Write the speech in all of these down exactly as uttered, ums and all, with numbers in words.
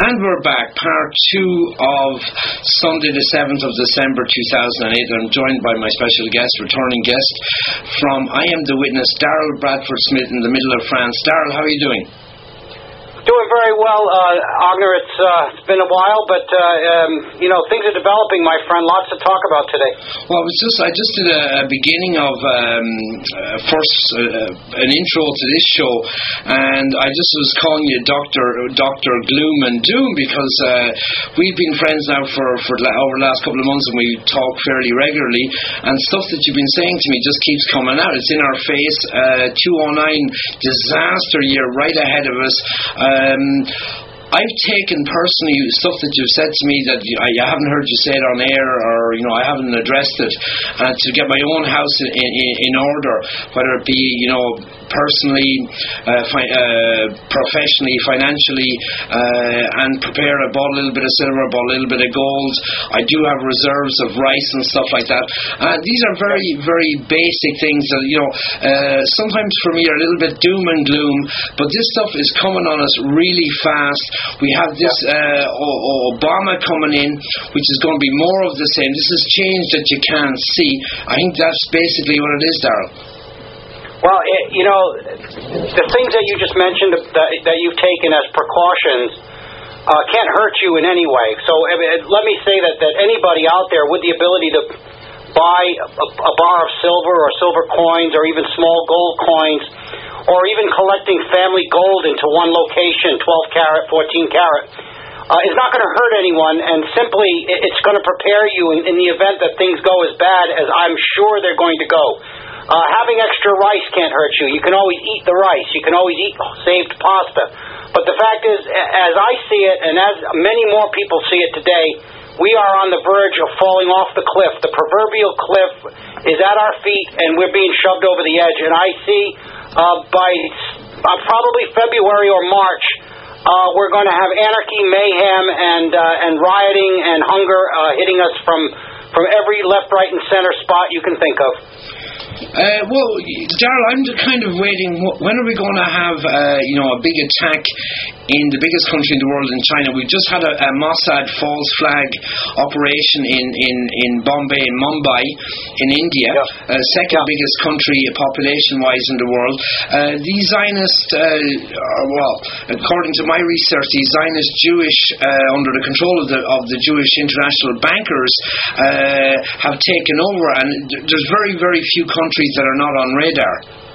And we're back, part two of Sunday the seventh of December two thousand eight. I'm joined by my special guest, returning guest from I Am the Witness, Darrell Bradford Smith in the middle of France. Darrell, how are you doing? Doing very well, uh, Agner. It's, uh, it's been a while, but, uh, um, you know, things are developing, my friend. Lots to talk about today. Well, it was just, I just did a, a beginning of, um, uh, first, uh, an intro to this show, and I just was calling you Doctor Doctor Gloom and Doom, because uh, we've been friends now for, for over the last couple of months, and we talk fairly regularly, and stuff that you've been saying to me just keeps coming out. It's in our face. uh, two oh nine disaster year right ahead of us. Uh, Um, I've taken personally stuff that you've said to me that you, I haven't heard you say it on air, or you know I haven't addressed it, and to get my own house in, in, in order, whether it be you know personally, uh, fi- uh, professionally, financially, uh, and prepare. I bought a little bit of silver, I bought a little bit of gold. I do have reserves of rice and stuff like that. Uh, these are very, very basic things that you know uh, sometimes for me are a little bit doom and gloom, but this stuff is coming on us really fast. We have this uh, o- Obama coming in, which is going to be more of the same. This is change that you can't see. I think that's basically what it is, Darrell. Well, it, you know, the things that you just mentioned that, that you've taken as precautions uh, can't hurt you in any way. So I mean, let me say that, that anybody out there with the ability to buy a, a bar of silver or silver coins or even small gold coins, or even collecting family gold into one location, twelve carat, fourteen carat, uh, is not going to hurt anyone, and simply it's going to prepare you in, in the event that things go as bad as I'm sure they're going to go. Uh, having extra rice can't hurt you. You can always eat the rice. You can always eat saved pasta. But the fact is, as I see it, and as many more people see it today, we are on the verge of falling off the cliff. The proverbial cliff is at our feet, and we're being shoved over the edge. And I see uh, by uh, probably February or March, uh, we're going to have anarchy, mayhem, and uh, and rioting and hunger uh, hitting us from, from every left, right, and center spot you can think of. Uh, well, Darrell, I'm kind of waiting. When are we going to have, uh, you know, a big attack in the biggest country in the world, in China? We've just had a, a Mossad false flag operation in, in, in Bombay, in Mumbai, in India, yeah. uh, second yeah. biggest country population-wise in the world. Uh, these Zionist, uh, uh, well, according to my research, these Zionist Jewish, uh, under the control of the of the Jewish international bankers, uh, have taken over, and there's very, very few countries that are not on radar.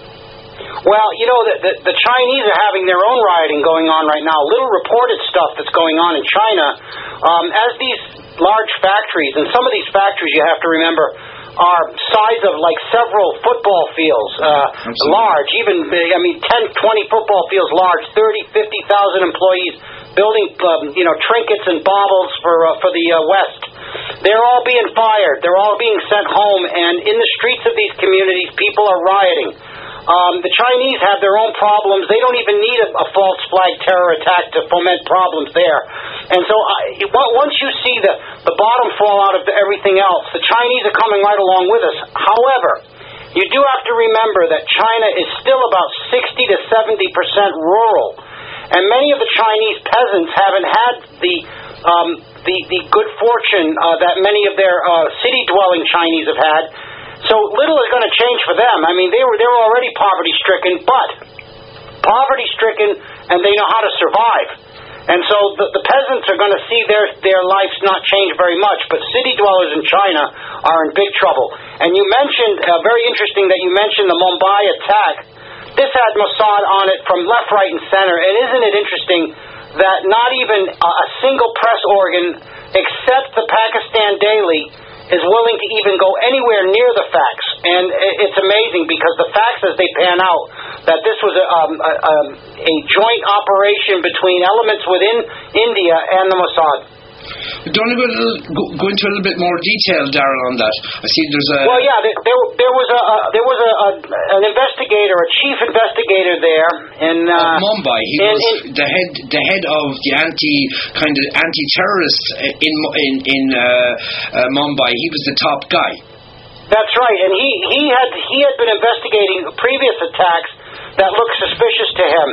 Well, you know, the, the, the Chinese are having their own rioting going on right now. Little reported stuff that's going on in China. Um, as these large factories, and some of these factories, you have to remember, are size of like several football fields, uh, large, even, I mean, ten, twenty football fields large, thirty, fifty thousand employees building, um, you know, trinkets and baubles for uh, for the uh, West. They're all being fired. They're all being sent home, and in the streets of these communities, people are rioting. Um, the Chinese have their own problems. They don't even need a, a false flag terror attack to foment problems there. And so uh, once you see the, the bottom fall out of the, everything else, the Chinese are coming right along with us. However, you do have to remember that China is still about sixty to seventy percent rural. And many of the Chinese peasants haven't had the um, the, the good fortune uh, that many of their uh, city-dwelling Chinese have had. So little is going to change for them. I mean, they were they were already poverty-stricken, but poverty-stricken, and they know how to survive. And so the, the peasants are going to see their their lives not change very much, but city dwellers in China are in big trouble. And you mentioned, uh, very interesting that you mentioned the Mumbai attack. This had Mossad on it from left, right, and center. And isn't it interesting that not even a, a single press organ, except the Pakistan Daily, is willing to even go anywhere near the facts. And it's amazing because the facts as they pan out, that this was a, um, a, a joint operation between elements within India and the Mossad. Do you want to go, a little, go, go into a little bit more detail, Darrell, on that? I see there's a... Well, yeah, there, there, there was a uh, there was a, a an investigator, a chief investigator there in uh, Mumbai. He in, was in, the head the head of the anti kind of anti-terrorists in in in uh, uh, Mumbai. He was the top guy. That's right, and he he had he had been investigating previous attacks that looked suspicious to him.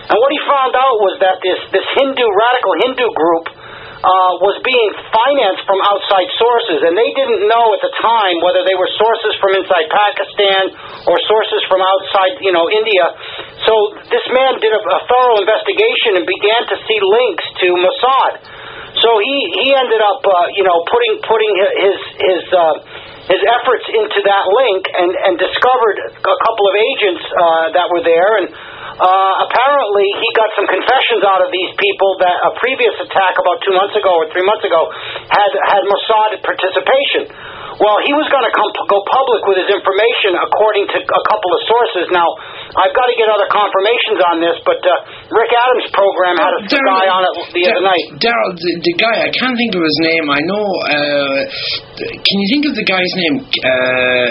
And what he found out was that this, this Hindu, radical Hindu group uh, was being financed from outside sources, and they didn't know at the time whether they were sources from inside Pakistan or sources from outside, you know, India. So this man did a, a thorough investigation and began to see links to Mossad. So he, he ended up, uh, you know, putting putting his his uh, his efforts into that link and, and discovered a couple of agents uh, that were there, and uh, apparently he got some confessions out of these people that a previous attack about two months ago or three months ago had had Mossad participation. Well, he was going to come go public with his information according to a couple of sources. Now, I've got to get other confirmations on this, but uh, Rick Adams' program had a Darryl, guy on it the Dar- other night. Darryl, the, the guy, I can't think of his name. I know, uh, can you think of the guy's name? Uh,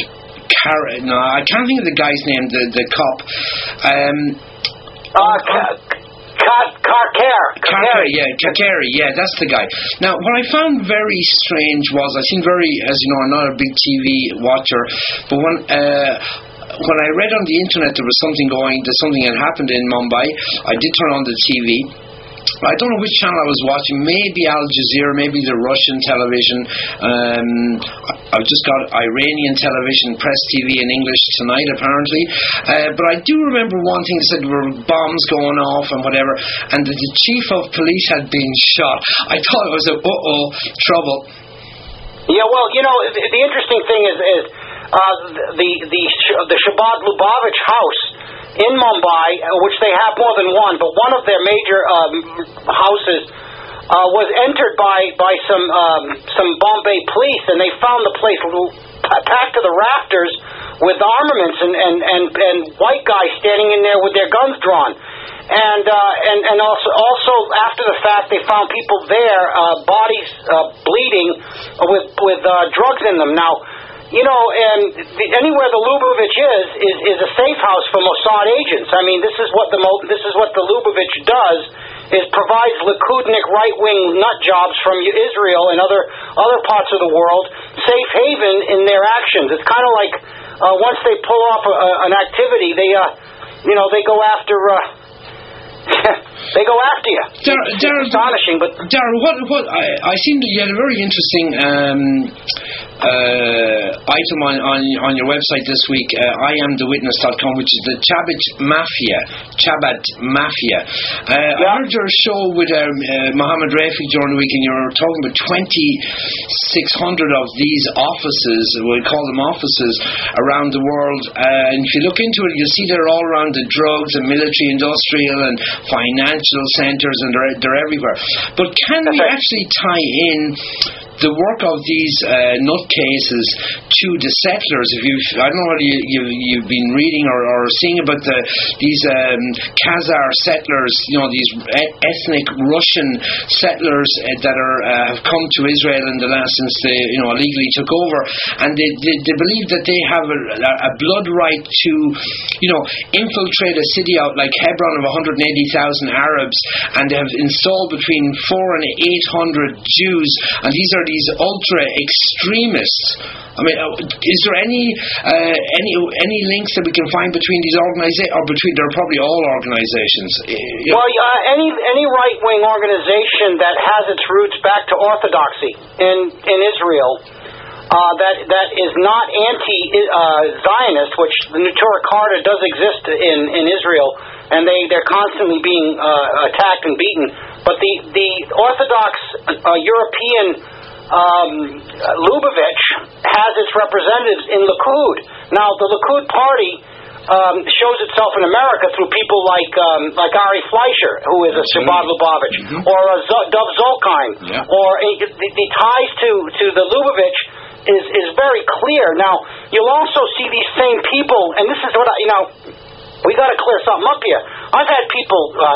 Car- no, I can't think of the guy's name, the, the cop. Um, uh, ca- Karkare. Karkare, yeah, Karkare, yeah, that's the guy. Now, what I found very strange was, I seem very, as you know, I'm not a big T V watcher, but when uh, when I read on the internet there was something going, that something had happened in Mumbai, I did turn on the T V. I don't know which channel I was watching, maybe Al Jazeera, maybe the Russian television. Um, I've just got Iranian television, Press T V in English tonight, apparently. Uh, but I do remember one thing that said there were bombs going off and whatever, and that the chief of police had been shot. I thought it was a uh-oh, trouble. Yeah, well, you know, the, the interesting thing is, is uh, the, the, the Shabbat Lubavitch house in Mumbai, which they have more than one, but one of their major um, houses uh, was entered by by some um, some Bombay police, and they found the place packed to the rafters with armaments and and, and, and white guys standing in there with their guns drawn. And uh, and and also also after the fact, they found people there, uh, bodies uh, bleeding with with uh, drugs in them. Now, you know, and the, anywhere the Lubavitch is, is is a safe house for Mossad agents. I mean, this is what the this is what the Lubavitch does, is provides Likudnik right-wing nut jobs from Israel and other other parts of the world safe haven in their actions. It's kind of like uh, once they pull off a, a, an activity, they uh, you know they go after. Uh, They go after you. Dar- it's Dar- astonishing, but Darryl, what what I, I seem to you had a very interesting um, uh, item on, on on your website this week. Uh, I am the witness dot com, which is the Chabad Mafia. Chabad Mafia. Uh, yeah. I heard your show with um, uh, Mohammed Rafiq during the week, and you were talking about twenty-six hundred of these offices. We call them offices around the world. Uh, and if you look into it, you'll see they're all around the drugs and military, industrial, and financial centres, and they're, they're everywhere. But can we actually tie in the work of these uh, nutcases to the settlers? If you've, I don't know whether you, you've, you've been reading or, or seeing about the, these um, Khazar settlers, you know, these e- ethnic Russian settlers uh, that are uh, have come to Israel in the last, since they, you know, illegally took over, and they, they, they believe that they have a, a blood right to, you know, infiltrate a city out like Hebron of one hundred eighty thousand Arabs, and they have installed between four and eight hundred Jews, and these are these ultra extremists. I mean, is there any uh, any any links that we can find between these organizations, or between, they're probably all organizations? You know? Well, uh, any any right wing organization that has its roots back to orthodoxy in in Israel, uh, that that is not anti-Zionist, uh, which the Neturah Karta does exist in in Israel, and they they're constantly being uh, attacked and beaten. But the the Orthodox uh, European Um, Lubavitch has its representatives in Likud. Now, the Likud party um, shows itself in America through people like um, like Ari Fleischer, who is a Chabad Lubavitch, mm-hmm. or a Z- Dov Zolkheim, yeah. or a, the, the ties to, to the Lubavitch is, is very clear. Now, you'll also see these same people, and this is what I, you know, we got to clear something up here. I've had people uh,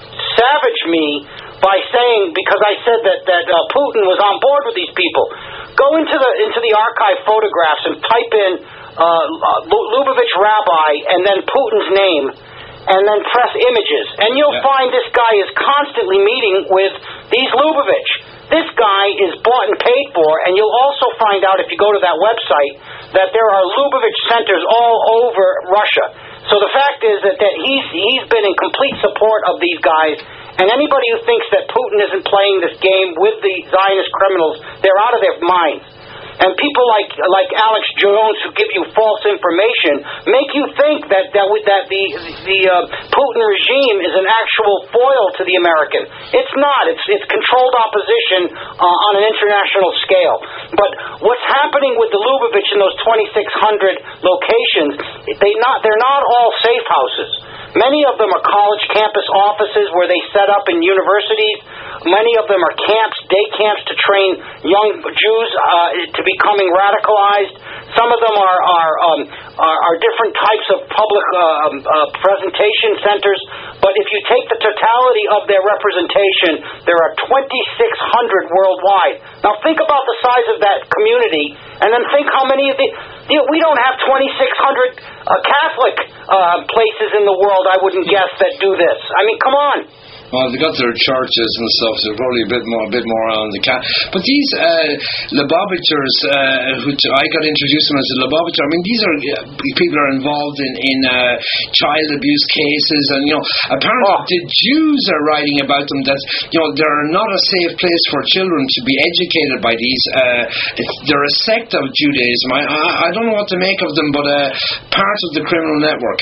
savage me by saying, because I said that that uh, Putin was on board with these people. Go into the into the archive photographs and type in uh, Lubavitch Rabbi and then Putin's name, and then press images, and you'll yeah. find this guy is constantly meeting with these Lubavitch. this guy is bought and paid for, and you'll also find out if you go to that website that there are Lubavitch centers all over Russia. So the fact is that, that he's he's been in complete support of these guys, and anybody who thinks that Putin isn't playing this game with the Zionist criminals, they're out of their minds. And people like like Alex Jones, who give you false information, make you think that that, that the the uh, Putin regime is an actual foil to the American. It's not. It's it's controlled opposition uh, on an international scale. But what's happening with the Lubavitch in those twenty-six hundred locations? They not they're not all safe houses. Many of them are college campus offices where they set up in universities. Many of them are camps, day camps to train young Jews uh, to becoming radicalized. Some of them are are, um, are, are different types of public uh, uh, presentation centers. But if you take the totality of their representation, there are twenty-six hundred worldwide. Now think about the size of that community, and then think how many of the... You know, we don't have twenty-six hundred uh, Catholic uh, places in the world, I wouldn't guess, that do this. I mean, come on. Well, they got their churches and stuff, so probably a bit more, a bit more on the cat. But these uh, Lubavitchers, uh, who t- I got introduced to them as a Lubavitcher. I mean, these are uh, people are involved in in uh, child abuse cases, and you know, apparently oh. the Jews are writing about them that you know they're not a safe place for children to be educated by these. Uh, it's, they're a sect of Judaism. I, I I don't know what to make of them, but uh, part of the criminal network.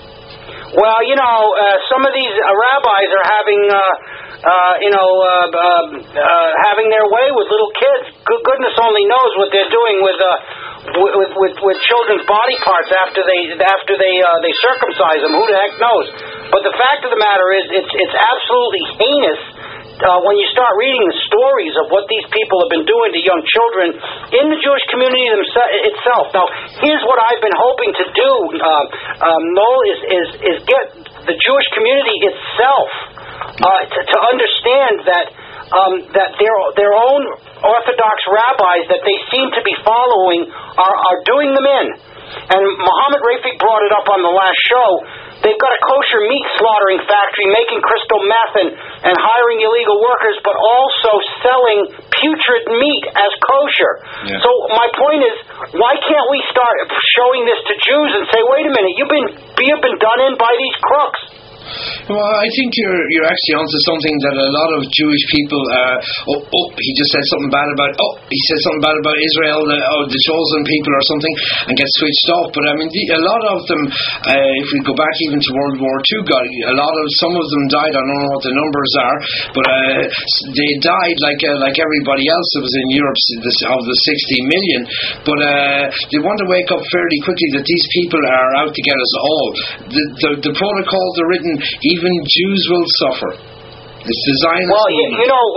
Well, you know, uh, some of these uh, rabbis are having, uh, uh, you know, uh, uh, uh, having their way with little kids. Good goodness only knows what they're doing with uh, with, with with children's body parts after they after they uh, they circumcise them. Who the heck knows? But the fact of the matter is, it's it's absolutely heinous. Uh, when you start reading the stories of what these people have been doing to young children in the Jewish community themse- itself. Now, here's what I've been hoping to do, uh, um, Noel, is, is, is get the Jewish community itself uh, to, to understand that um, that their their own Orthodox rabbis that they seem to be following are, are doing them in. And Mohammed Rafik brought it up on the last show. They've got a kosher meat slaughtering factory making crystal meth and, and hiring illegal workers, but also selling putrid meat as kosher. Yeah. So my point is, why can't we start showing this to Jews and say, wait a minute, you've been you've been done in by these crooks? Well, I think you're you're actually onto something that a lot of Jewish people. Uh, oh, oh, he just said something bad about. Oh, he said something bad about Israel. The, oh, the chosen people or something, and get switched off. But I mean, the, a lot of them. Uh, if we go back even to World War Two, got a lot of some of them died. I don't know what the numbers are, but uh, they died like uh, like everybody else that was in Europe of the sixty million. But uh, they want to wake up fairly quickly that these people are out to get us all. The the, the protocols are written. Even Jews will suffer. It's designed. Well, you, you know,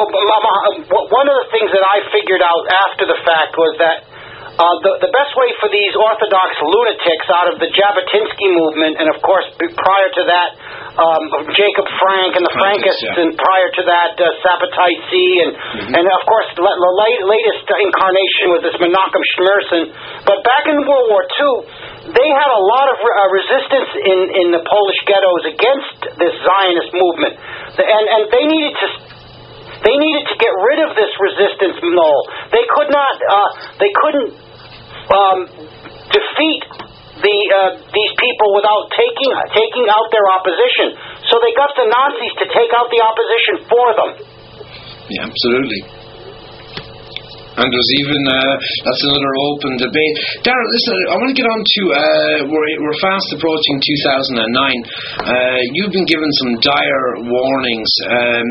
one of the things that I figured out after the fact was that uh, the the best way for these Orthodox lunatics out of the Jabotinsky movement, and of course prior to that, um, Jacob Frank and the Frankists, yeah. and prior to that, uh, Sabbatai-C, and mm-hmm. and of course the late, latest incarnation was this Menachem Schneerson. But back in World War Two, they had a lot of uh, resistance in, in the Polish ghettos against this Zionist movement, the, and and they needed to they needed to get rid of this resistance. Noel, they could not uh, they couldn't um, defeat the uh, these people without taking taking out their opposition. So they got the Nazis to take out the opposition for them. Yeah, absolutely. And there's even, uh, that's another open debate. Darrell, listen, I want to get on to, uh, we're, we're fast approaching two thousand nine. Uh, you've been given some dire warnings. Um,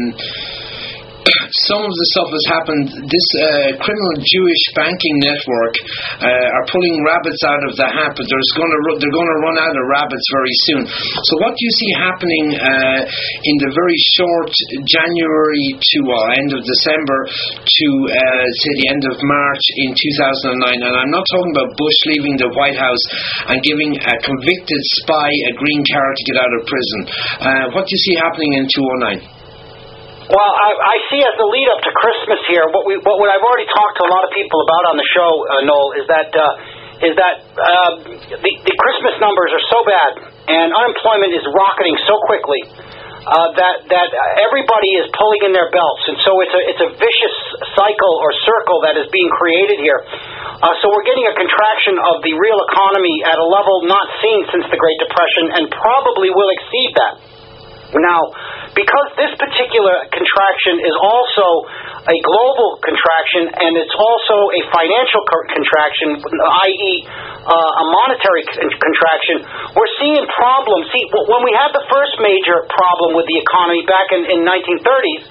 some of the stuff has happened. This uh, criminal Jewish banking network uh, are pulling rabbits out of the hat, but there's going to ru- they're going to run out of rabbits very soon. So what do you see happening uh, in the very short January to uh, end of December to uh, say the end of March in two thousand nine? And I'm not talking about Bush leaving the White House and giving a convicted spy a green card to get out of prison. Uh, what do you see happening in two thousand nine? Well, I, I see as the lead up to Christmas here, what we what, what I've already talked to a lot of people about on the show, uh, Noel, is that uh, is that uh, the, the Christmas numbers are so bad and unemployment is rocketing so quickly uh, that that everybody is pulling in their belts, and so it's a it's a vicious cycle or circle that is being created here. Uh, so we're getting a contraction of the real economy at a level not seen since the Great Depression, and probably will exceed that. Now, because this particular contraction is also a global contraction, and it's also a financial co- contraction, that is uh, a monetary con- contraction, we're seeing problems. See, when we had the first major problem with the economy back in, in nineteen thirties,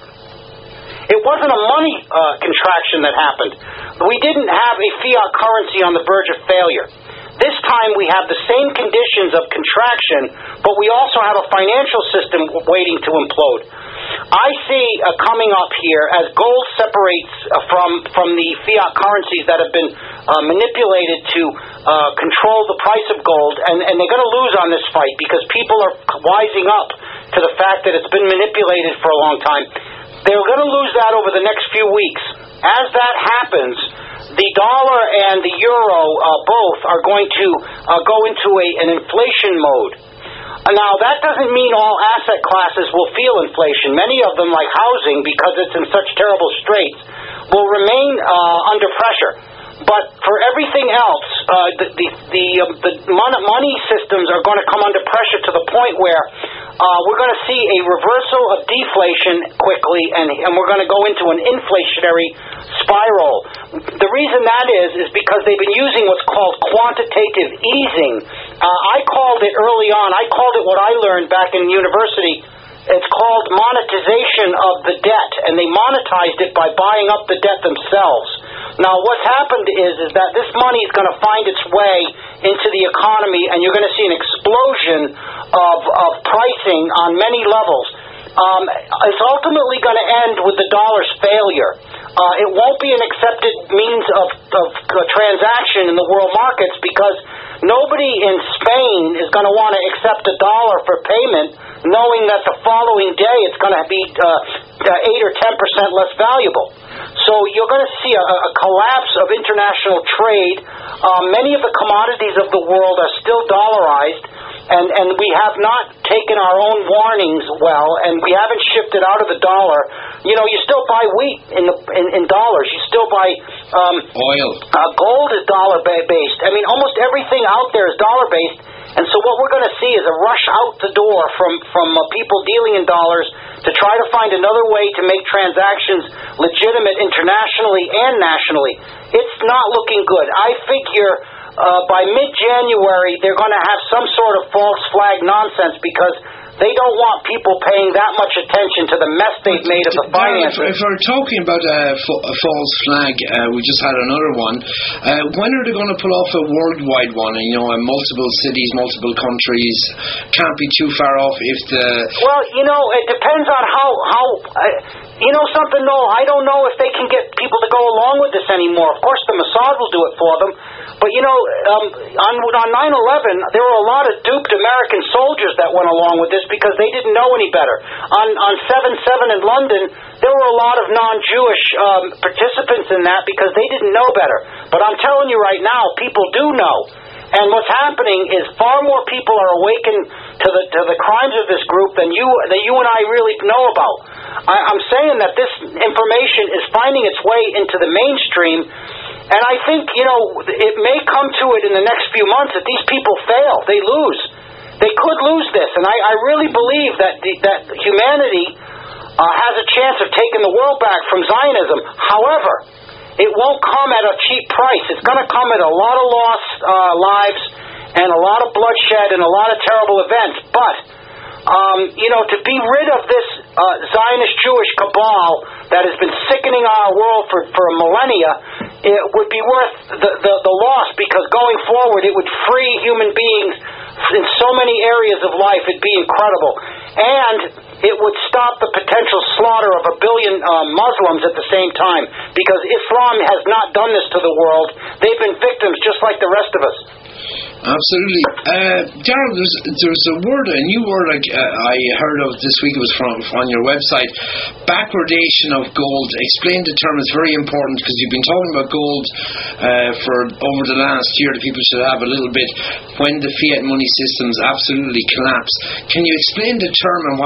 it wasn't a money uh, contraction that happened. We didn't have a fiat currency on the verge of failure. This time we have the same conditions of contraction, but we also have a financial system waiting to implode. I see uh, coming up here, as gold separates uh, from, from the fiat currencies that have been uh, manipulated to uh, control the price of gold, and, and they're going to lose on this fight because people are wising up to the fact that it's been manipulated for a long time. They're going to lose that over the next few weeks. As that happens, the dollar and the euro uh, both are going to uh, go into a, an inflation mode. Uh, now, that doesn't mean all asset classes will feel inflation. Many of them, like housing, because it's in such terrible straits, will remain uh, under pressure. But for everything else, uh, the the the, um, the mon- money systems are going to come under pressure to the point where uh, we're going to see a reversal of deflation quickly, and, and we're going to go into an inflationary spiral. The reason that is is because they've been using what's called quantitative easing. Uh, I called it early on. I called it what I learned back in university. It's called monetization of the debt, and they monetized it by buying up the debt themselves. Now, what's happened is, is that this money is going to find its way into the economy, and you're going to see an explosion of, of pricing on many levels. Um, it's ultimately going to end with the dollar's failure. Uh, it won't be an accepted means of, of uh, transaction in the world markets because nobody in Spain is going to want to accept a dollar for payment, knowing that the following day it's going to be uh, eight or ten percent less valuable. So you're going to see a, a collapse of international trade. Uh, many of the commodities of the world are still dollarized, and, and we have not taken our own warnings well, and we haven't shifted out of the dollar. You know, you still buy wheat in the in, in dollars. You still buy um, oil. Uh, gold is dollar based. I mean, almost everything out there is dollar based. And so what we're going to see is a rush out the door from, from uh, people dealing in dollars to try to find another way to make transactions legitimate internationally and nationally. It's not looking good. I figure uh, by mid-January they're going to have some sort of false flag nonsense because they don't want people paying that much attention to the mess they've made of the finances. If, if we're talking about a, fa- a false flag, uh, we just had another one. Uh, when are they going to pull off a worldwide one? And, you know, in multiple cities, multiple countries, can't be too far off if the... Well, you know, it depends on how... how uh, you know something, no, I don't know if they can get people to go along with this anymore. Of course, the Mossad will do it for them. But, you know, um, on, on nine eleven, there were a lot of duped American soldiers that went along with this because they didn't know any better. On on seven seven in London, there were a lot of non-Jewish um, participants in that because they didn't know better. But I'm telling you right now, people do know. And what's happening is far more people are awakened to the to the crimes of this group than you that you and I really know about. I, I'm saying that this information is finding its way into the mainstream, and I think, you know, it may come to it in the next few months that these people fail, they lose. They could lose this, and I, I really believe that the, that humanity uh, has a chance of taking the world back from Zionism. However, it won't come at a cheap price. It's going to come at a lot of lost uh, lives and a lot of bloodshed and a lot of terrible events. But, um, you know, to be rid of this uh, Zionist Jewish cabal that has been sickening our world for, for millennia, it would be worth the, the, the loss, because going forward it would free human beings in so many areas of life. It'd be incredible. And it would stop the potential slaughter of a billion uh, Muslims at the same time, because Islam has not done this to the world. They've been victims just like the rest of us. Absolutely. Uh, Darrell, there's, there's a word, a new word I, uh, I heard of this week. It was from on your website. Backwardation of gold. Explain the term. It's very important because you've been talking about gold uh, for over the last year. The people should have a little bit when the fiat money systems absolutely collapse. Can you explain the term and what that means?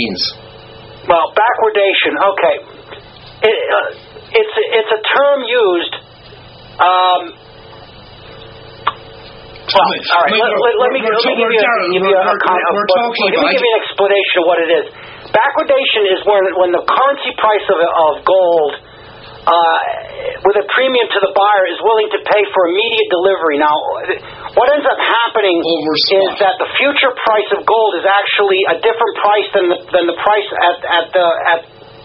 means. Well, backwardation. Okay, it, uh, it's it's a term used. Um, well, all right. Let, let, let me let me give you a, give you a, a let me give you an explanation of what it is. Backwardation is when when the currency price of of gold, uh, with a premium to the buyer, is willing to pay for immediate delivery. Now, what ends up happening is that the future price of gold is actually a different price than the than the price at at the at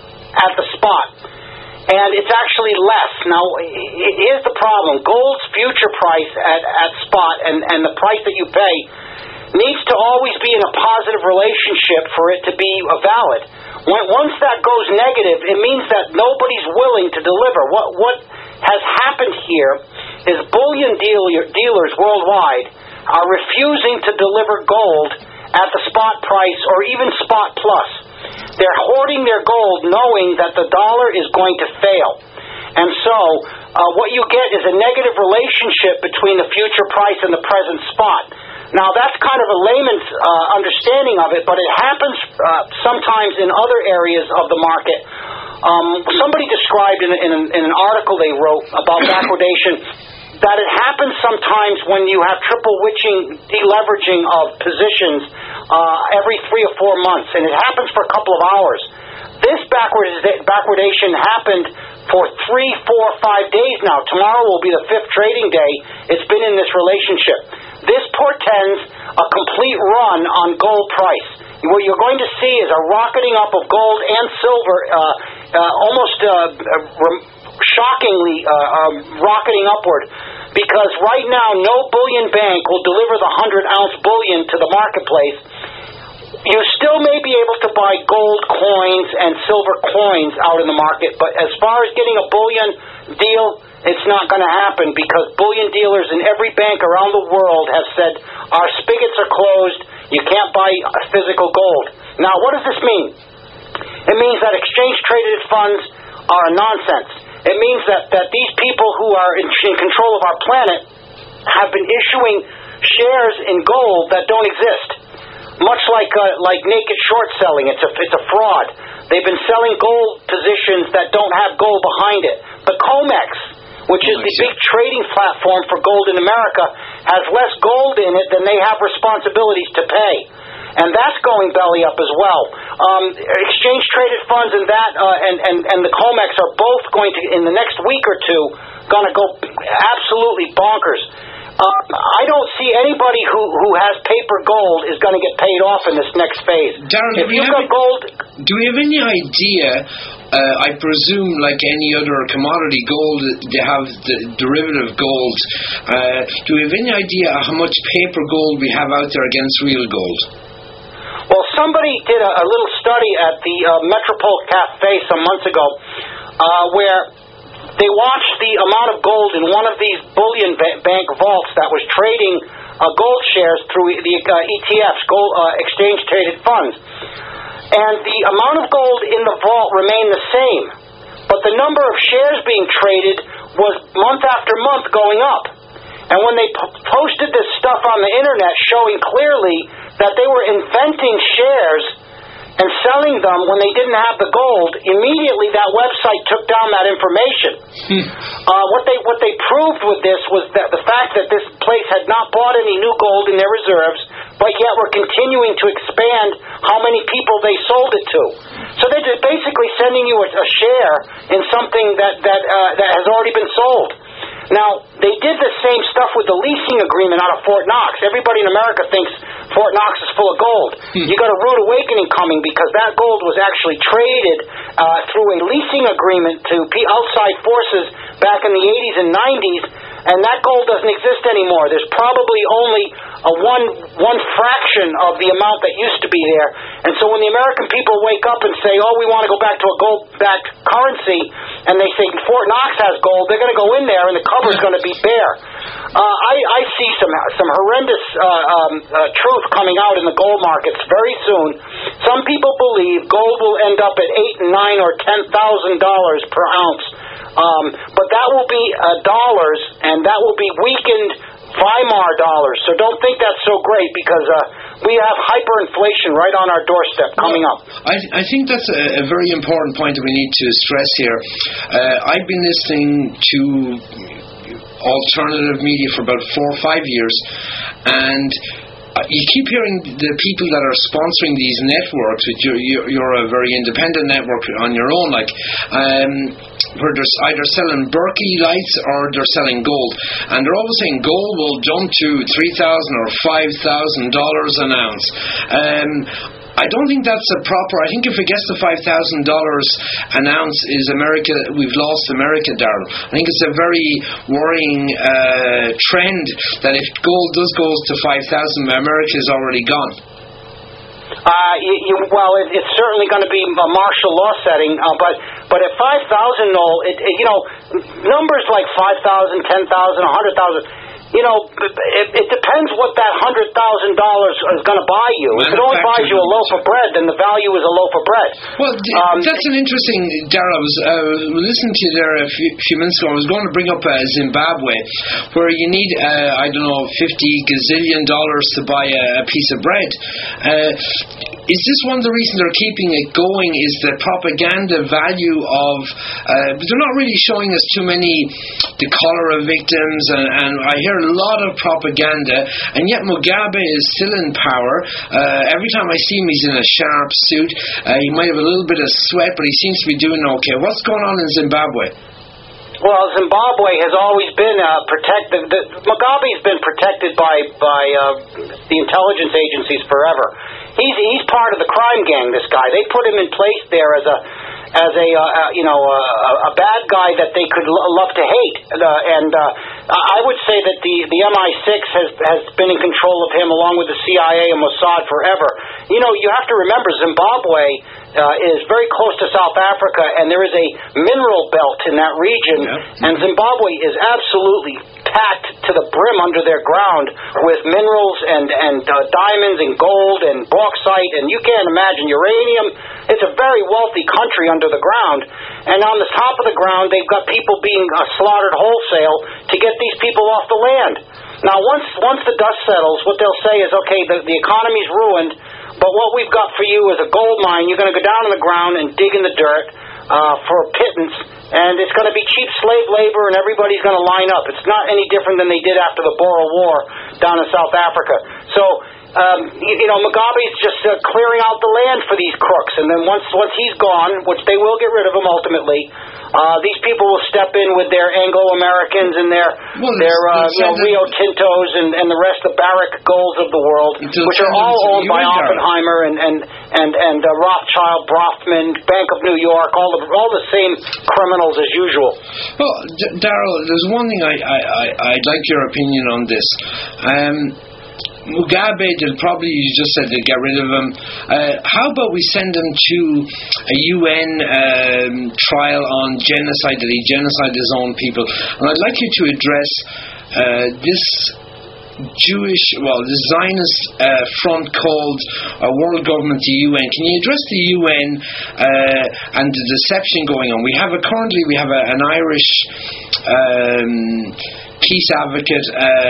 at the spot, and it's actually less. Now, here's the problem: gold's future price at at spot and and the price that you pay needs to always be in a positive relationship for it to be valid. When, once that goes negative, it means that nobody's willing to deliver. What what has happened here is bullion dealer, dealers worldwide are refusing to deliver gold at the spot price or even spot plus. They're hoarding their gold knowing that the dollar is going to fail. And so uh, what you get is a negative relationship between the future price and the present spot. Now, that's kind of a layman's uh, understanding of it, but it happens uh, sometimes in other areas of the market. Um, somebody described in, in, an, in an article they wrote about backwardation that it happens sometimes when you have triple witching, deleveraging of positions uh, every three or four months, and it happens for a couple of hours. This backwardation happened for three, four, five days now. Tomorrow will be the fifth trading day. It's been in this relationship. This portends a complete run on gold price. What you're going to see is a rocketing up of gold and silver, uh, uh, almost uh, uh, shockingly uh, uh, rocketing upward, because right now no bullion bank will deliver the one hundred ounce bullion to the marketplace. You still may be able to buy gold coins and silver coins out in the market, but as far as getting a bullion deal, it's not going to happen, because bullion dealers in every bank around the world have said, our spigots are closed, you can't buy physical gold. Now, what does this mean? It means that exchange-traded funds are nonsense. It means that, that these people who are in, in control of our planet have been issuing shares in gold that don't exist. Much like uh, like naked short selling, it's a it's a fraud. They've been selling gold positions that don't have gold behind it. The COMEX, which is the big trading platform for gold in America, has less gold in it than they have responsibilities to pay, and that's going belly up as well. Um, exchange traded funds and that uh, and and and the COMEX are both going to, in the next week or two, going to go absolutely bonkers. Uh, I don't see anybody who, who has paper gold is going to get paid off in this next phase. Darren, if you've got gold, do we have any idea? Uh, I presume, like any other commodity, gold, they have the derivative gold. Uh, do we have any idea how much paper gold we have out there against real gold? Well, somebody did a, a little study at the uh, Metropole Cafe some months ago, uh, where they watched the amount of gold in one of these bullion bank vaults that was trading uh, gold shares through the uh, E T Fs, gold uh, exchange-traded funds. And the amount of gold in the vault remained the same, but the number of shares being traded was month after month going up. And when they p- posted this stuff on the internet showing clearly that they were inventing shares and selling them when they didn't have the gold, immediately that website took down that information. Hmm. Uh, what they what they proved with this was that the fact that this place had not bought any new gold in their reserves, but yet were continuing to expand how many people they sold it to. So they're just basically sending you a, a share in something that that uh, that has already been sold. Now, they did the same stuff with the leasing agreement out of Fort Knox. Everybody in America thinks Fort Knox is full of gold. Hmm. You got a rude awakening coming, because that gold was actually traded uh, through a leasing agreement to outside forces back in the eighties and nineties, and that gold doesn't exist anymore. There's probably only a one one fraction of the amount that used to be there. And so when the American people wake up and say, oh, we want to go back to a gold-backed currency, and they say Fort Knox has gold, they're going to go in there and the cover's going to be bare. Uh, I, I see some some horrendous uh, um, uh, truth coming out in the gold markets very soon. Some people believe gold will end up at eight and nine or ten thousand dollars per ounce, um, but that will be uh, dollars, and that will be weakened Weimar dollars. So don't think that's so great, because uh, we have hyperinflation right on our doorstep coming well, up. I, I think that's a, a very important point that we need to stress here. Uh, I've been listening to alternative media for about four or five years, and you keep hearing the people that are sponsoring these networks, which you're, you're a very independent network on your own, like um, where they're either selling Berkeley lights or they're selling gold, and they're always saying gold will jump to three thousand or five thousand dollars an ounce. Um, I don't think that's a proper. I think if it gets to five thousand dollars an ounce, is America? We've lost America, Darrell. I think it's a very worrying uh, trend that if gold does goes to five thousand, America is already gone. Uh, you, you, well, it, it's certainly going to be a martial law setting, uh, but but at five thousand, Noel, it, it, you know, numbers like five thousand, ten thousand, a hundred thousand. You know, it, it depends what that hundred thousand dollars is going to buy you. If it only buys you a loaf of bread, then the value is a loaf of bread. Well, um, that's an interesting, Darrell. I was uh, listening to you there a few, few minutes ago. I was going to bring up uh, Zimbabwe, where you need, uh, I don't know, fifty gazillion dollars to buy a, a piece of bread. Uh, is this one of the reasons they're keeping it going? Is the propaganda value of? Uh, they're not really showing us too many the cholera victims, and, and I hear a lot of propaganda, and yet Mugabe is still in power. Uh, every time I see him, he's in a sharp suit. Uh, he might have a little bit of sweat, but he seems to be doing okay. What's going on in Zimbabwe? Well, Zimbabwe has always been uh, protected. The, Mugabe's been protected by by uh, the intelligence agencies forever. He's he's part of the crime gang. This guy, they put him in place there as a as a uh, uh, you know uh, a bad guy that they could lo- love to hate, uh, and uh, I would say that the the M I six has has been in control of him along with the C I A and Mossad forever. You know, you have to remember Zimbabwe uh, is very close to South Africa, and there is a mineral belt in that region, yeah. And Zimbabwe is absolutely packed to the brim under their ground with minerals and and uh, diamonds and gold and bauxite, and you can't imagine uranium. It's a very wealthy country under the ground, and on the top of the ground they've got people being uh, slaughtered wholesale to get these people off the land. Now once once the dust settles, what they'll say is, okay, the, the economy's ruined, but what we've got for you is a gold mine. You're going to go down in the ground and dig in the dirt uh, for a pittance, and it's going to be cheap slave labor, and everybody's going to line up. It's not any different than they did after the Boer War down in South Africa. So Um, you, you know, Mugabe's just uh, clearing out the land for these crooks, and then once once he's gone, which they will get rid of him ultimately, uh, these people will step in with their Anglo-Americans and their well, their uh, you know Rio Tintos and, and the rest of Barrick Golds of the world, which are all owned by Oppenheimer and and and and uh, Rothschild, Brofman, Bank of New York, all the all the same criminals as usual. Well, D- Darrell, there's one thing I, I, I I'd like your opinion on this. Um, Mugabe, they'll probably, you just said they'll get rid of him. Uh, how about we send him to a U N um, trial on genocide, that he genocided his own people? And I'd like you to address uh, this Jewish, well, the Zionist uh, front called uh, World Government, the U N. Can you address the U N uh, and the deception going on? We have a, currently we have a, an Irish um, peace advocate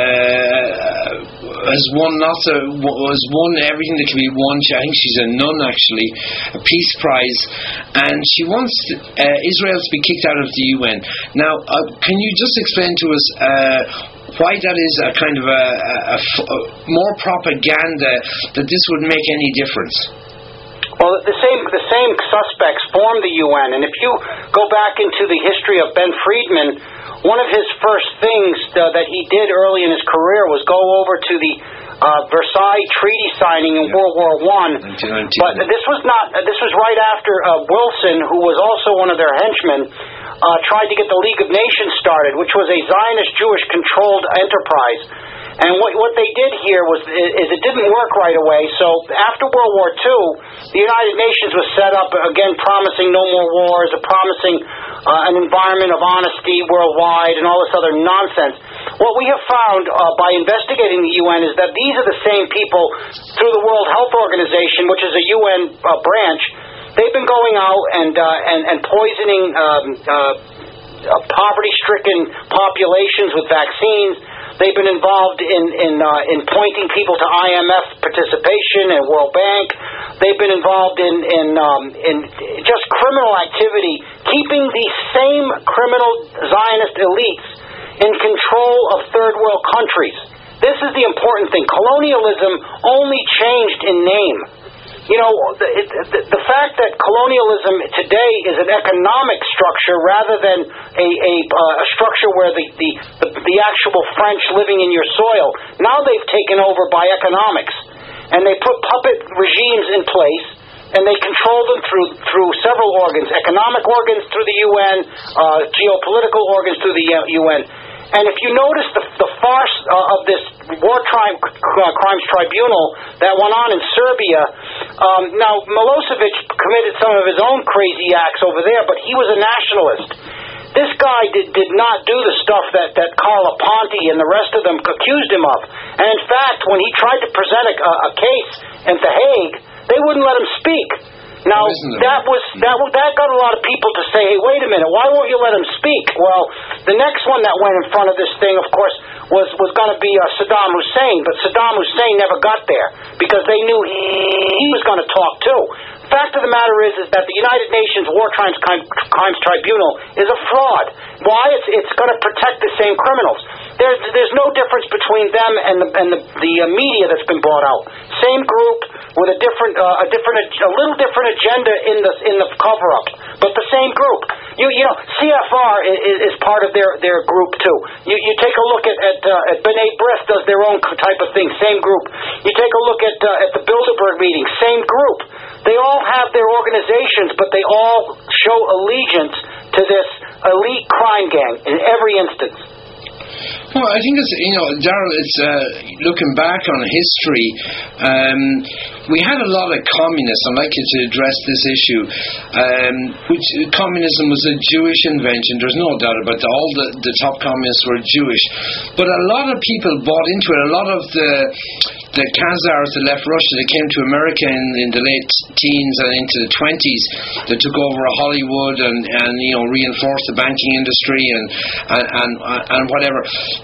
uh, has won lots of has won everything that can be won. She, I think she's a nun, actually, a peace prize, and she wants uh, Israel to be kicked out of the U N. Now, uh, can you just explain to us Uh, why that is a kind of a, a, a, a more propaganda that this would make any difference? Well, the same the same suspects formed the U N, and if you go back into the history of Ben Friedman, one of his first things uh, that he did early in his career was go over to the uh, Versailles Treaty signing in yeah. World War One. But this was not. This was right after uh, Wilson, who was also one of their henchmen, uh, tried to get the League of Nations started, which was a Zionist Jewish-controlled enterprise. And what what they did here was is it didn't work right away. So after World War Two, the United Nations was set up again, promising no more wars, promising uh, an environment of honesty worldwide, and all this other nonsense. What we have found uh, by investigating the U N is that these are the same people through the World Health Organization, which is a U N uh, branch. They've been going out and uh, and, and poisoning um, uh, uh, poverty-stricken populations with vaccines. They've been involved in in uh, in pointing people to I M F participation and World Bank. They've been involved in in um, in just criminal activity, keeping the same criminal Zionist elites in control of third world countries. This is the important thing. Colonialism only changed in name. You know, the, the, the fact that colonialism today is an economic structure rather than a, a, uh, a structure where the, the, the, the actual French living in your soil, now they've taken over by economics. And they put puppet regimes in place, and they control them through through several organs, economic organs through the U N, uh, geopolitical organs through the U N. And if you notice the, the farce uh, of this war crime, uh, crimes tribunal that went on in Serbia, um, now Milosevic committed some of his own crazy acts over there, but he was a nationalist. This guy did, did not do the stuff that, that Carla Ponti and the rest of them accused him of. And in fact, when he tried to present a, a case at The Hague, they wouldn't let him speak. Now, that was that that got a lot of people to say, hey, wait a minute, why won't you let him speak? Well, the next one that went in front of this thing, of course, was, was going to be uh, Saddam Hussein, but Saddam Hussein never got there because they knew he, he was going to talk too. The fact of the matter is, is that the United Nations War Crimes, Crimes Tribunal is a fraud. Why? It's, it's going to protect the same criminals. There's, there's no difference between them and the, and the, the uh, media that's been brought out. Same group with a different, uh, a different, a little different agenda in the in the cover-up, but the same group. You you know, C F R is, is part of their, their group too. You you take a look at at, uh, at B'nai B'rith does their own type of thing, same group. You take a look at uh, at the Bilderberg meeting, same group. They all have their organizations, but they all show allegiance to this elite crime gang in every instance. Well, I think it's, you know, Darrell, it's uh, looking back on history, um, we had a lot of communists. I'd like you to address this issue. Um, which communism was a Jewish invention. There's no doubt about it. All the, the top communists were Jewish. But a lot of people bought into it. A lot of the the Khazars that left Russia, that came to America in, in the late teens and into the twenties, that took over Hollywood and, and you know, reinforced the banking industry and and, and, and whatever.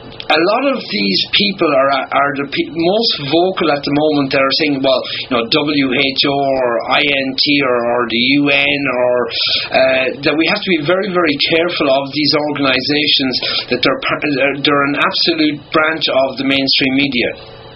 A lot of these people are are the pe- most vocal at the moment that are saying, well, you know, W H O or I N T or, or the U N, or uh, that we have to be very, very careful of these organizations, that they're they're an absolute branch of the mainstream media.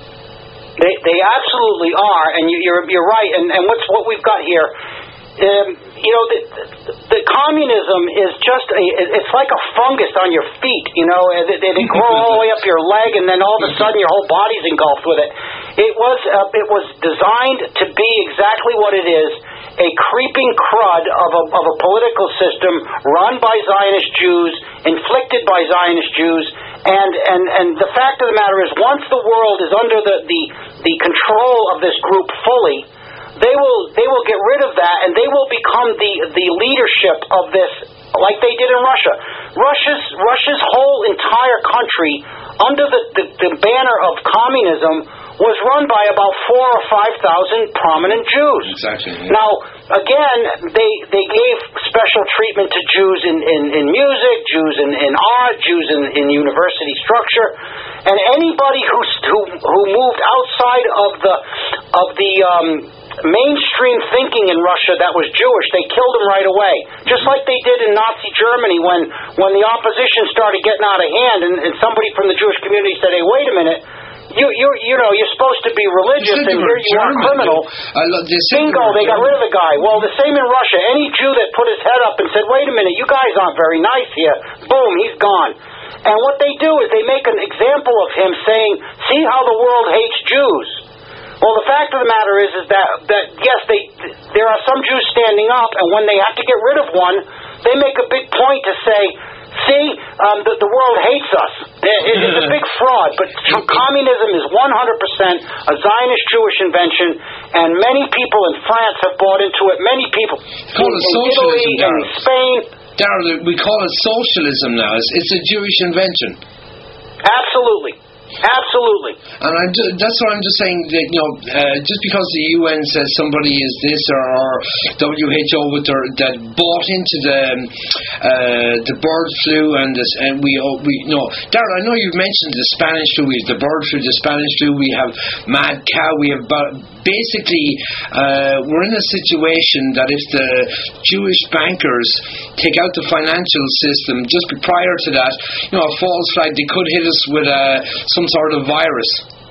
They they absolutely are, and you, you're you're right. And, and what's what we've got here, um, you know, the, the, the communism is just a, it's like a fungus on your feet. You know, they, they grow all the way up your leg, and then all of a sudden your whole body's engulfed with it. It was uh, it was designed to be exactly what it is. A creeping crud of a, of a political system run by Zionist Jews, inflicted by Zionist Jews, and, and, and the fact of the matter is, once the world is under the, the, the control of this group fully, they will they will get rid of that, and they will become the, the leadership of this, like they did in Russia. Russia's Russia's whole entire country, under the, the, the banner of communism, was run by about four or five thousand prominent Jews. Exactly. Yeah. Now, again, they they gave special treatment to Jews in, in, in music, Jews in, in art, Jews in, in university structure, and anybody who who who moved outside of the of the um, mainstream thinking in Russia that was Jewish, they killed them right away. Just like they did in Nazi Germany when when the opposition started getting out of hand, and, and somebody from the Jewish community said, "Hey, wait a minute. You you you know you're supposed to be religious, and here you are criminal." Bingo, they got rid of the guy. Well, the same in Russia. Any Jew that put his head up and said, "Wait a minute, you guys aren't very nice here," boom, he's gone. And what they do is they make an example of him, saying, "See how the world hates Jews." Well, the fact of the matter is, is that that yes, they there are some Jews standing up, and when they have to get rid of one, they make a big point to say, see, um, the, the world hates us. It, it, it's a big fraud, but communism is one hundred percent a Zionist Jewish invention, and many people in France have bought into it. Many people in, in Italy and Spain. Darrell, we call it socialism now. It's, it's a Jewish invention. Absolutely. Absolutely. And I'm just, that's what I'm just saying, that, you know, uh, just because the U N says somebody is this, or, or W H O with their, that bought into the uh, the bird flu, and this, and we, we you know, Darrell, I know you've mentioned the Spanish flu, we have the bird flu, the Spanish flu, we have mad cow, we have basically, uh, we're in a situation that if the Jewish bankers take out the financial system, just prior to that, you know, a false flag, they could hit us with uh, some sort of virus.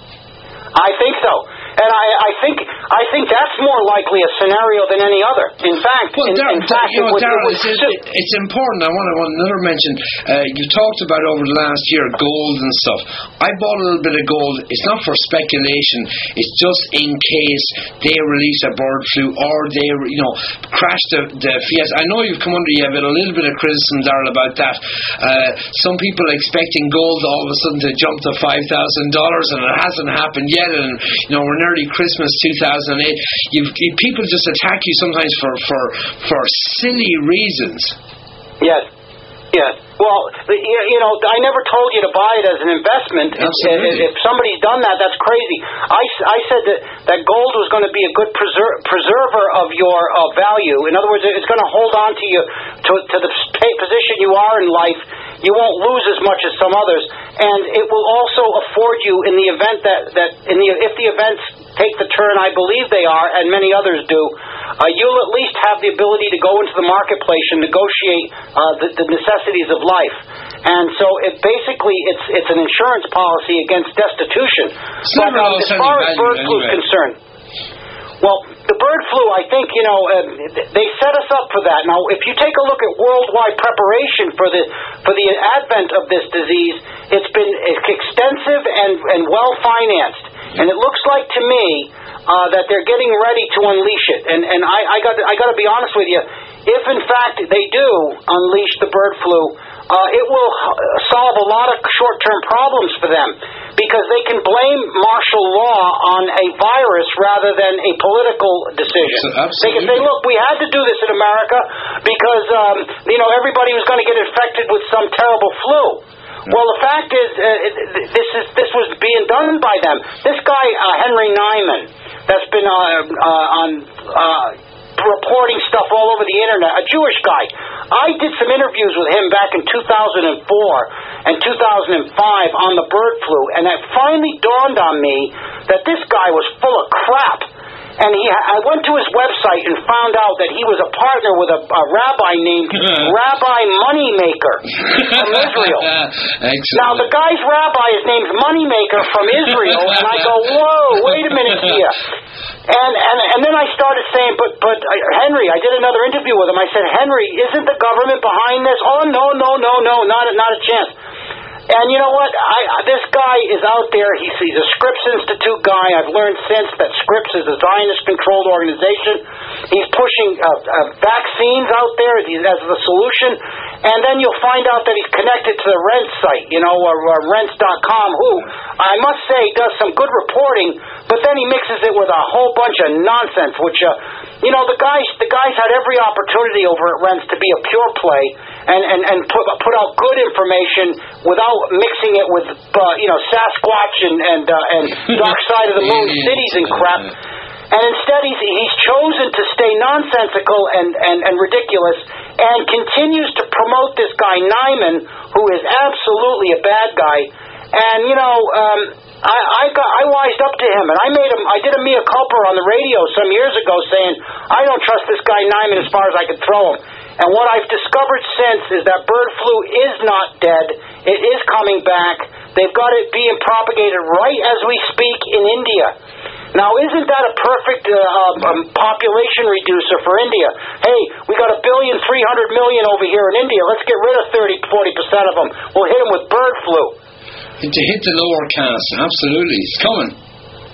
I think so. And I, I think I think that's more likely a scenario than any other. In fact, well, in, Darrell, in fact, you know, it would, Darrell, it it's, it, it's important. I want to want another mention. Uh, you talked about over the last year gold and stuff. I bought a little bit of gold. It's not for speculation. It's just in case they release a bird flu or they, you know, crash the the Fiesta. I know you've come under. You have a little bit of criticism, Darrell, about that. Uh, some people are expecting gold all of a sudden to jump to five thousand dollars, and it hasn't happened yet. And you know, we're nearly Christmas two thousand eight. You've, you, people just attack you sometimes for, for, for silly reasons. Yes, yes. Well, you know, I never told you to buy it as an investment. Absolutely. If, if somebody's done that, that's crazy. I, I said that, that gold was going to be a good preser- preserver of your uh, value. In other words, it's going to hold on to you to, to the position you are in life. You won't lose as much as some others, and it will also afford you in the event that, that in the if the events take the turn I believe they are, and many others do, uh, you'll at least have the ability to go into the marketplace and negotiate uh, the, the necessities of life. And so it basically it's it's an insurance policy against destitution. But um, as far as bird flu is concerned, well, the bird flu, I think, you know, uh, they set us up for that. Now, if you take a look at worldwide preparation for the for the advent of this disease, it's been extensive and, and well financed. And it looks like to me uh, that they're getting ready to unleash it. And and I, I got I got to be honest with you, if in fact they do unleash the bird flu, uh, it will solve a lot of short-term problems for them, because they can blame martial law on a virus rather than a political decision. Absolutely. They can say, look, we had to do this in America because um, you know everybody was going to get infected with some terrible flu. Well, the fact is, uh, this is this was being done by them. This guy, uh, Henry Nyman, that's been uh, uh, on uh, reporting stuff all over the internet, a Jewish guy. I did some interviews with him back in two thousand four and two thousand five on the bird flu, and it finally dawned on me that this guy was full of crap. And he, I went to his website and found out that he was a partner with a, a rabbi named Rabbi Moneymaker from Israel. Now, the guy's rabbi is named Moneymaker from Israel, and I go, whoa, wait a minute here. And, and and then I started saying, but but uh, Henry, I did another interview with him. I said, Henry, isn't the government behind this? Oh, no, no, no, no, not a, not a chance. And you know what? I, this guy is out there. He's, he's a Scripps Institute guy. I've learned since that Scripps is a Zionist-controlled organization. He's pushing uh, uh, vaccines out there as, as the solution. And then you'll find out that he's connected to the Rense site, you know, or, or Rense dot com, who, I must say, does some good reporting, but then he mixes it with a whole bunch of nonsense, which, uh, you know, the guys, the guys had every opportunity over at Rense to be a pure play and, and, and put, put out good information without mixing it with, uh, you know, Sasquatch and and, uh, and Dark Side of the Moon cities and crap. And instead, he's, he's chosen to stay nonsensical and, and, and ridiculous, and continues to promote this guy Nyman, who is absolutely a bad guy. And you know, um, I I, got, I wised up to him, and I made him. I did a mea culpa on the radio some years ago, saying I don't trust this guy Nyman as far as I could throw him. And what I've discovered since is that bird flu is not dead. It is coming back. They've got it being propagated right as we speak in India. Now, isn't that a perfect uh, um, population reducer for India? Hey, we got a billion, three hundred million over here in India. Let's get rid of thirty, forty percent of them. We'll hit them with bird flu. To hit the lower caste, absolutely. It's coming.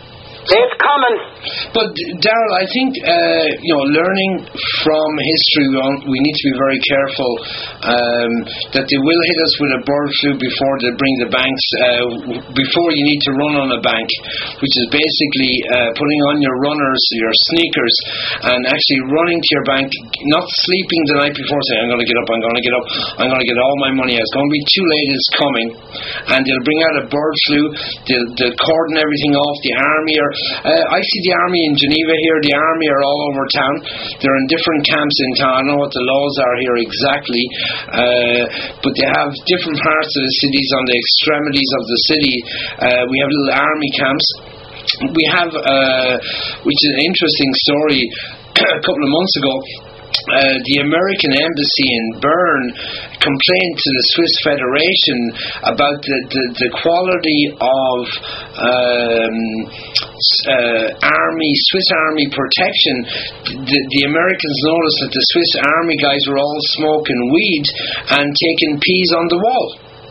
It's coming. But, Darrell, I think, uh, you know, learning from history, we need to be very careful um, that they will hit us with a bird flu before they bring the banks, uh, before you need to run on a bank, which is basically uh, putting on your runners, your sneakers, and actually running to your bank, not sleeping the night before, saying, I'm going to get up, I'm going to get up, I'm going to get all my money. It's going to be too late, it's coming. And they'll bring out a bird flu, they'll, they'll cordon everything off. The army are, uh, I see the army in Geneva here, the army are all over town. They're in different camps in town. I don't know what the laws are here exactly, uh, but they have different parts of the cities on the extremities of the city. Uh, we have little army camps. We have, uh, which is an interesting story, a couple of months ago, Uh, the American embassy in Bern complained to the Swiss Federation about the, the, the quality of um, uh, army, Swiss army protection. The, the Americans noticed that the Swiss army guys were all smoking weed and taking peas on the wall.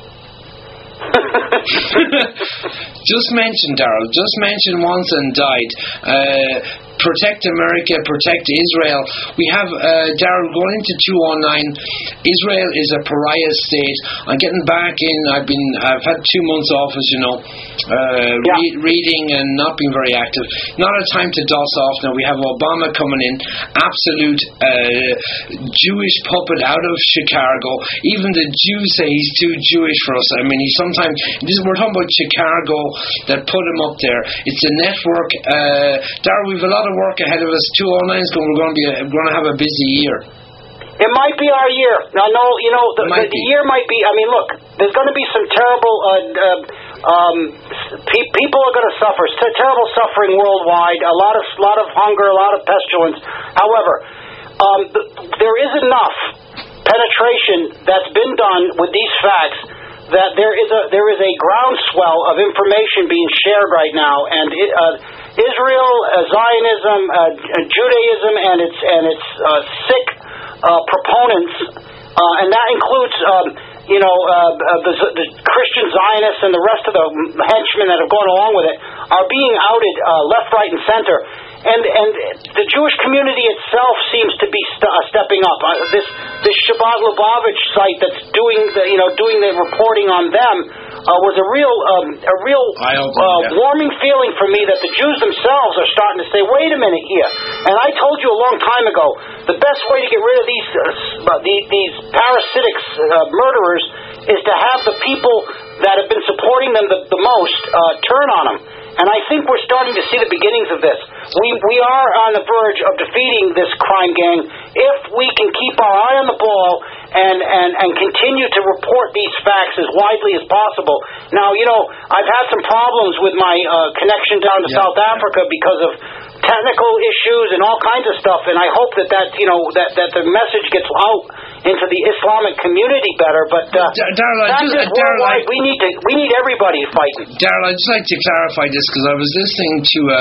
Just mention, Darrell, just mention once and died. Uh, protect America, protect Israel. We have, uh, Darrell, going into two oh nine, Israel is a pariah state. I'm getting back in, I've been, I've had two months off, as you know, uh, yeah. re- reading and not being very active. Not a time to doss off now. We have Obama coming in, absolute uh, Jewish puppet out of Chicago. Even the Jews say he's too Jewish for us. I mean, he sometimes, this, we're talking about Chicago that put him up there. It's a network. Uh, Darrell, we've a lot of work ahead of us. two oh nine is going, we're going to be a, we're going to have a busy year. It might be our year. Now, no, you know, the, the, the year might be. I mean, look, there's going to be some terrible. Uh, uh, um, pe- people are going to suffer. T- terrible suffering worldwide. A lot of, lot of hunger. A lot of pestilence. However, um, th- there is enough penetration that's been done with these facts that there is a there is a groundswell of information being shared right now, and it, uh, Israel, uh, Zionism, uh, Judaism, and its and its uh, sick uh, proponents, uh, and that includes um, you know uh, the, the Christian Zionists and the rest of the henchmen that have gone along with it, are being outed uh, left, right, and center. And and the Jewish community itself seems to be st- uh, stepping up. Uh, this this Shabbat Lubavitch site that's doing the you know doing the reporting on them uh, was a real um, a real uh, yeah. warming feeling for me that the Jews themselves are starting to say, wait a minute here. And I told you a long time ago, the best way to get rid of these uh, the, these parasitic uh, murderers is to have the people that have been supporting them the, the most uh, turn on them. And I think we're starting to see the beginnings of this. We we are on the verge of defeating this crime gang if we can keep our eye on the ball and, and, and continue to report these facts as widely as possible. Now, you know, I've had some problems with my uh, connection down to yeah. South Africa because of technical issues and all kinds of stuff, and I hope that that you know that, that the message gets out into the Islamic community better. But uh, D- Darrell, that's just, just worldwide. We need to we need everybody fighting. Darrell, I'd just like to clarify this because I was listening to, uh,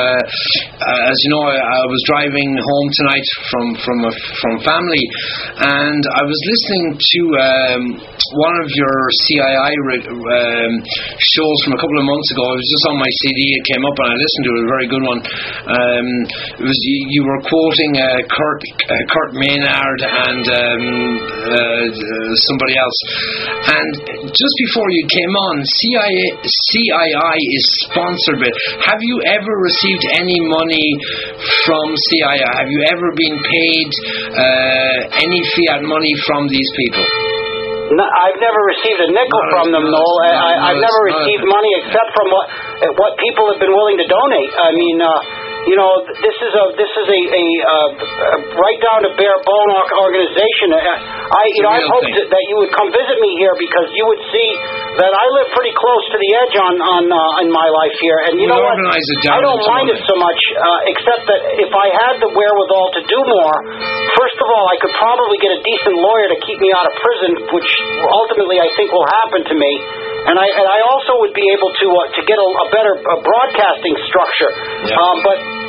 uh, as you know, I, I was driving home tonight from from a, from family, and I was listening to um, one of your C I I re- um, shows from a couple of months ago. It was just on my C D. It came up, and I listened to it. A very good one. Um, it was you, you were quoting uh, Kurt uh, Kurt Maynard and um, uh, somebody else, and just before you came on, C I A, C I I is sponsored by. Have you ever received any money from C I I? Have you ever been paid uh, any fiat money from these people? No, I've never received a nickel not from a, them, Noel. I, I, I've never received money except from what what people have been willing to donate. I mean, uh, you know, this is a this is a, a, a right down to bare bone organization. I you know I hoped that, that you would come visit me here because you would see that I live pretty close to the edge on on uh, in my life here, and you we'll know what? I don't mind it so much, uh, except that if I had the wherewithal to do more, first of all, I could probably get a decent lawyer to keep me out of prison, which ultimately I think will happen to me. And I and I also would be able to uh, to get a, a better uh, broadcasting structure. Yeah. Um, but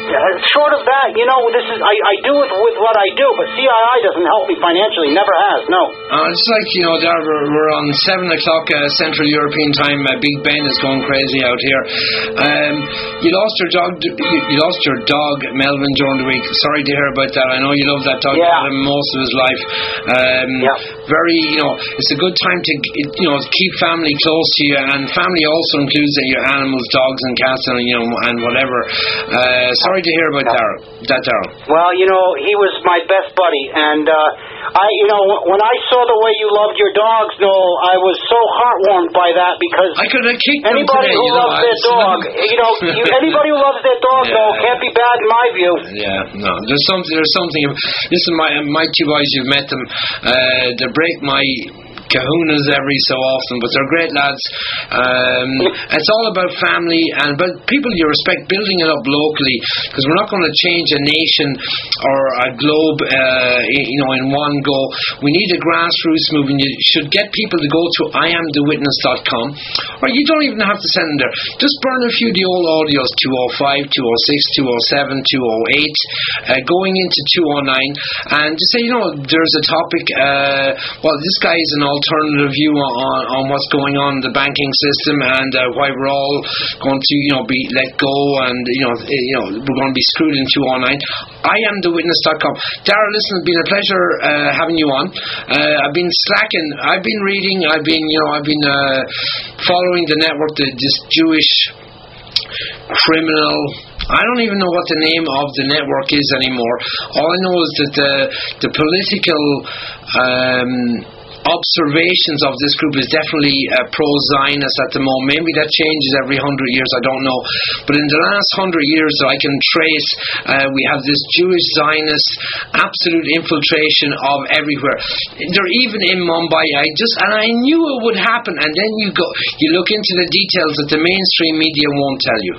short of that, you know, this is I, I do it with what I do, but C I I doesn't help me financially. Never has. No. Uh, it's like, you know, there we're, we're on seven o'clock uh, Central European time. Uh, Big Ben is going crazy out here. Um, you lost your dog. You, you lost your dog, Melvin, during the week. Sorry to hear about that. I know you love that dog. Yeah. You had him most of his life. Um, yeah. Very, you know, it's a good time to, you know, keep family close to you, and family also includes uh, your animals, dogs and cats, and you know, and whatever. Uh, sorry to hear about Darryl. That Darryl. Well, you know, he was my best buddy, and uh, I, you know, when I saw the way you loved your dogs, Noel, I was so heartwarmed by that, because I could have kicked anybody them today, who you know, loves their dog, you know, you, anybody who loves their dog, yeah. Noel, can't be bad in my view. Yeah, no, there's something. There's something. Listen, my my two boys, you've met them. Uh, they break my kahunas every so often, but they're great lads. Um, it's all about family and about people you respect, building it up locally, because we're not going to change a nation or a globe uh, you know, in one go. We need a grassroots movement. You should get people to go to I am the witness dot com, or you don't even have to send them there. Just burn a few of the old audios, two oh five, two oh six, two oh seven, two oh eight, uh, going into two oh nine, and just say, you know, there's a topic, uh, well, this guy is an alternative view on, on what's going on in the banking system, and uh, why we're all going to, you know, be let go, and you know, you know, we're going to be screwed in two oh nine. I am the witness dot com. Darryl, listen, it's been a pleasure uh, having you on. Uh, I've been slacking. I've been reading. I've been, you know, I've been uh, following the network, the, this Jewish criminal. I don't even know what the name of the network is anymore. All I know is that the the political um, observations of this group is definitely uh, pro-Zionist at the moment. Maybe that changes every hundred years, I don't know. But in the last hundred years that I can trace, uh, we have this Jewish Zionist absolute infiltration of everywhere. They're even in Mumbai. I just and I knew it would happen. And then you go, you look into the details that the mainstream media won't tell you.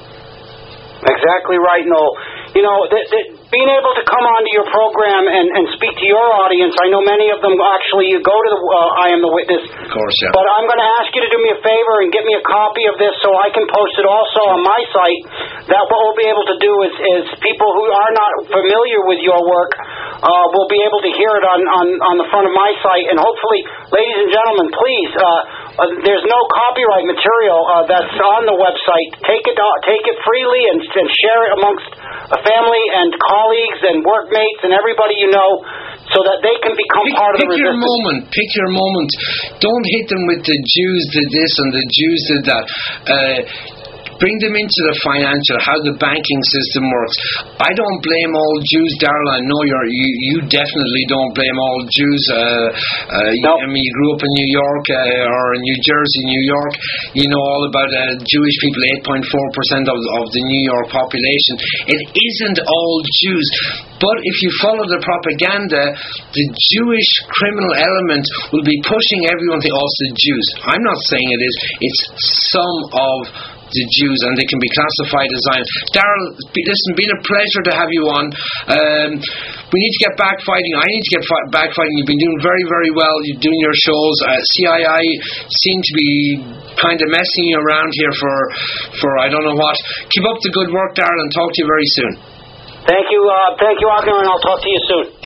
Exactly right, Noel. You know, the, the, being able to come onto your program and, and speak to your audience, I know many of them actually you go to the uh, I Am the Witness. Of course, yeah. But I'm going to ask you to do me a favor and get me a copy of this so I can post it also on my site. That what we'll be able to do is, is people who are not familiar with your work uh, will be able to hear it on, on, on the front of my site. And hopefully, ladies and gentlemen, please, uh, uh, there's no copyright material uh, that's on the website. Take it, uh, take it freely and, and share it amongst a family and colleagues and workmates and everybody you know, so that they can become pick, part of the resistance. Pick your moment. Pick your moment. Don't hit them with the Jews did this and the Jews did that. Uh, Bring them into the financial, how the banking system works. I don't blame all Jews, Darryl. I know you're, you you definitely don't blame all Jews. Uh, uh, nope. I mean, you grew up in New York uh, or in New Jersey, New York. You know all about uh, Jewish people, eight point four percent of, of the New York population. It isn't all Jews. But if you follow the propaganda, the Jewish criminal element will be pushing everyone to also the Jews. I'm not saying it is. It's some of the Jews, and they can be classified as Zion. Darryl, listen, been a pleasure to have you on. Um, we need to get back fighting. I need to get fi- back fighting. You've been doing very, very well. You're doing your shows. Uh, C I I seem to be kind of messing you around here for, for I don't know what. Keep up the good work, Darryl, and talk to you very soon. Thank you, uh, thank you, Agner, and I'll talk to you soon.